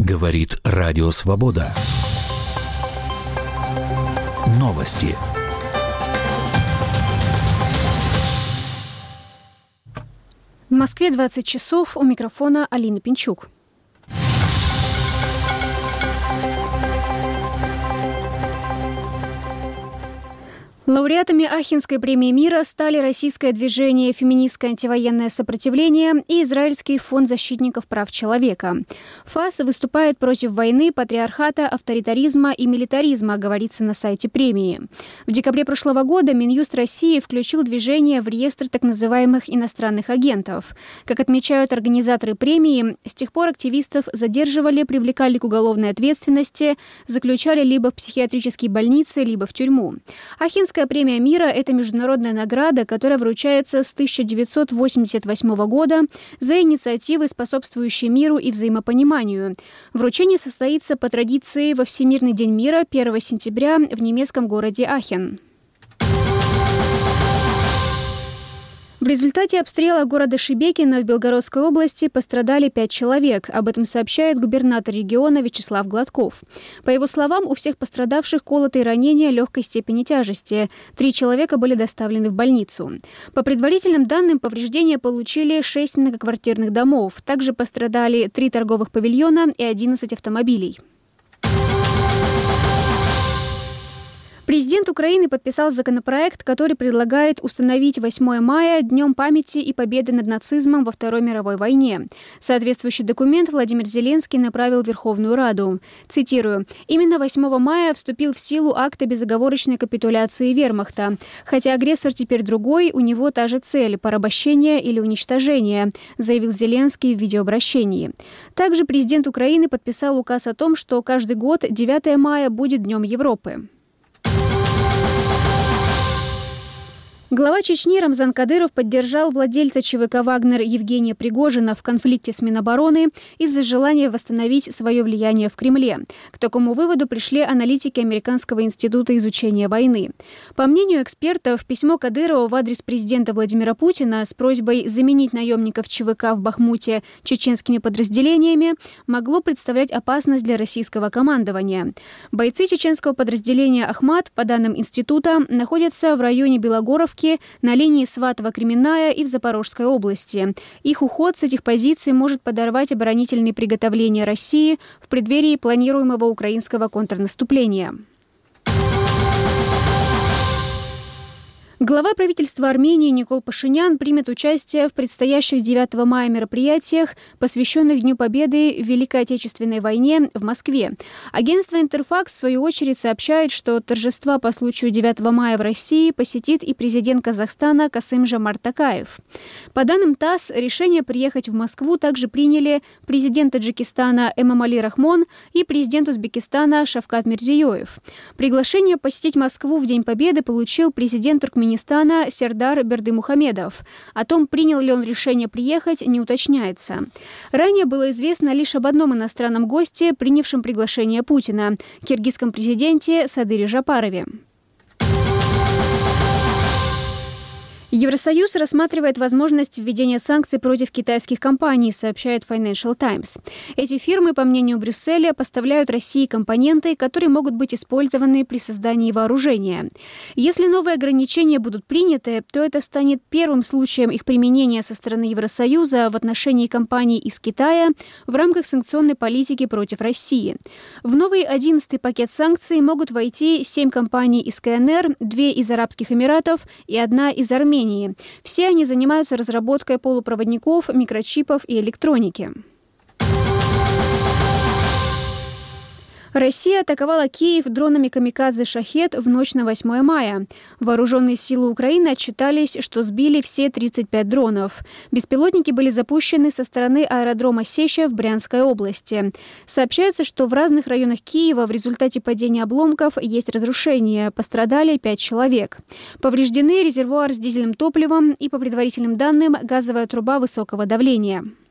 Говорит Радио Свобода. Новости. В Москве 20 часов. У микрофона Алина Пинчук. Лауреатами Ахенской премии мира стали российское движение «Феминистское антивоенное сопротивление» и Израильский фонд защитников прав человека. ФАС выступает против войны, патриархата, авторитаризма и милитаризма, говорится на сайте премии. В декабре прошлого года Минюст России включил движение в реестр так называемых иностранных агентов. Как отмечают организаторы премии, с тех пор активистов задерживали, привлекали к уголовной ответственности, заключали либо в психиатрические больницы, либо в тюрьму. Ахенская премия мира – это международная награда, которая вручается с 1988 года за инициативы, способствующие миру и взаимопониманию. Вручение состоится по традиции во Всемирный день мира 1 сентября в немецком городе Ахен. В результате обстрела города Шебекино в Белгородской области пострадали 5 человек. Об этом сообщает губернатор региона Вячеслав Гладков. По его словам, у всех пострадавших колотые ранения легкой степени тяжести. 3 человека были доставлены в больницу. По предварительным данным, повреждения получили 6 многоквартирных домов. Также пострадали 3 торговых павильона и 11 автомобилей. Президент Украины подписал законопроект, который предлагает установить 8 мая Днем памяти и победы над нацизмом во Второй мировой войне. Соответствующий документ Владимир Зеленский направил в Верховную Раду. Цитирую: «Именно 8 мая вступил в силу акт о безоговорочной капитуляции вермахта. Хотя агрессор теперь другой, у него та же цель – порабощение или уничтожение», заявил Зеленский в видеообращении. Также президент Украины подписал указ о том, что каждый год 9 мая будет Днем Европы. Глава Чечни Рамзан Кадыров поддержал владельца ЧВК «Вагнер» Евгения Пригожина в конфликте с Минобороны из-за желания восстановить свое влияние в Кремле. К такому выводу пришли аналитики Американского института изучения войны. По мнению экспертов, письмо Кадырова в адрес президента Владимира Путина с просьбой заменить наемников ЧВК в Бахмуте чеченскими подразделениями могло представлять опасность для российского командования. Бойцы чеченского подразделения «Ахмат», по данным института, находятся в районе Белогоровки, на линии Сватово-Кременная и в Запорожской области. Их уход с этих позиций может подорвать оборонительные приготовления России в преддверии планируемого украинского контрнаступления. Глава правительства Армении Никол Пашинян примет участие в предстоящих 9 мая мероприятиях, посвященных Дню Победы в Великой Отечественной войне в Москве. Агентство «Интерфакс» в свою очередь сообщает, что торжества по случаю 9 мая в России посетит и президент Казахстана Касым-Жомарт Токаев. По данным ТАСС, решение приехать в Москву также приняли президент Таджикистана Эмомали Рахмон и президент Узбекистана Шавкат Мирзиёев. Приглашение посетить Москву в День Победы получил президент Туркменистана Сердар Бердымухамедов. О том, принял ли он решение приехать, не уточняется. Ранее было известно лишь об одном иностранном госте, принявшем приглашение Путина – киргизском президенте Садыре Жапарове. Евросоюз рассматривает возможность введения санкций против китайских компаний, сообщает Financial Times. Эти фирмы, по мнению Брюсселя, поставляют России компоненты, которые могут быть использованы при создании вооружения. Если новые ограничения будут приняты, то это станет первым случаем их применения со стороны Евросоюза в отношении компаний из Китая в рамках санкционной политики против России. В новый 11-й пакет санкций могут войти 7 компаний из КНР, 2 из Арабских Эмиратов и 1 из Армении. Все они занимаются разработкой полупроводников, микрочипов и электроники. Россия атаковала Киев дронами камикадзе «Шахед» в ночь на 8 мая. Вооруженные силы Украины отчитались, что сбили все 35 дронов. Беспилотники были запущены со стороны аэродрома Сеча в Брянской области. Сообщается, что в разных районах Киева в результате падения обломков есть разрушения. Пострадали 5 человек. Повреждены резервуар с дизельным топливом и, по предварительным данным, газовая труба высокого давления.